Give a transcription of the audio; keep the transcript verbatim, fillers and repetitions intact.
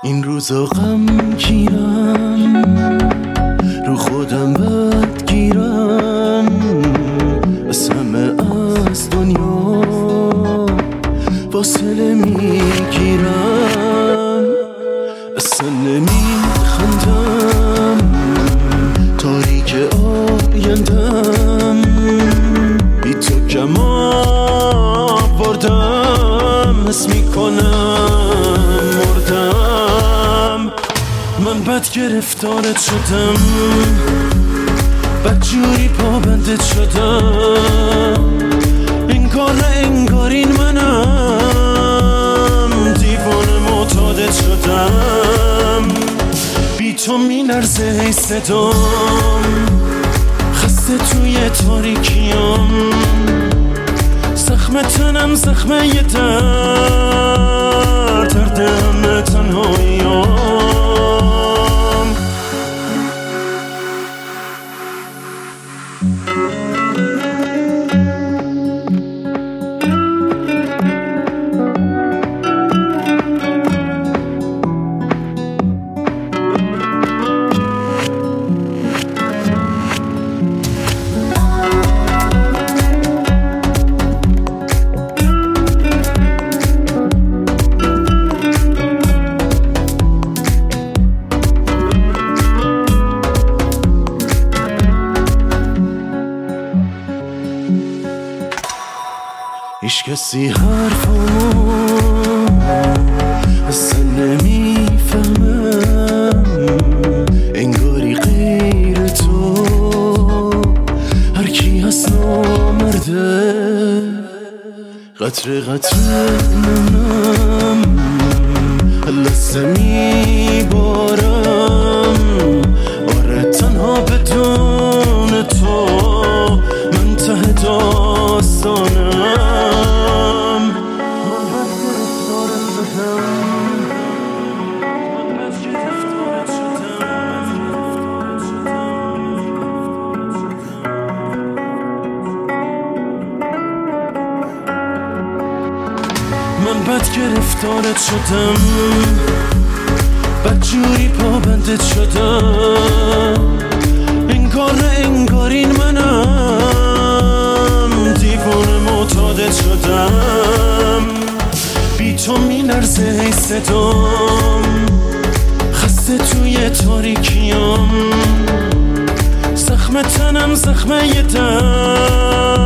این روزا غم گیرم، رو خودم بد گیرم، از همه از دنیا فاصله میگیرم، اصلا نمیخندم، تاریک آیندم، بی تو کم آوردم، حس میکنم مردم. من بد گرفتارت شدم، بد جوری پابندت شدم، انگار نه انگار این منم، دیوانه معتادت شدم، بی تو می لرزه ای صدام، خسته توی تاریکیم، زخم تنم زخمه یه درد، درد همه تنهاییم. هیچ کسی حرفمو اصلا نمیفهمم، انگاری غیر تو هر کی هست نامرده، قطره قطره نمنم، لحظه میبارم، آره تنها بدون تو من ته داستانم. من بد گرفتارت شدم، بد جوری پابندت شدم، انگار نه انگار این منم، دیوانه معتادت شدم، بی تو می لرزه ای صدام، خسته توی تاریکیم، زخم تنم زخمه یه درد.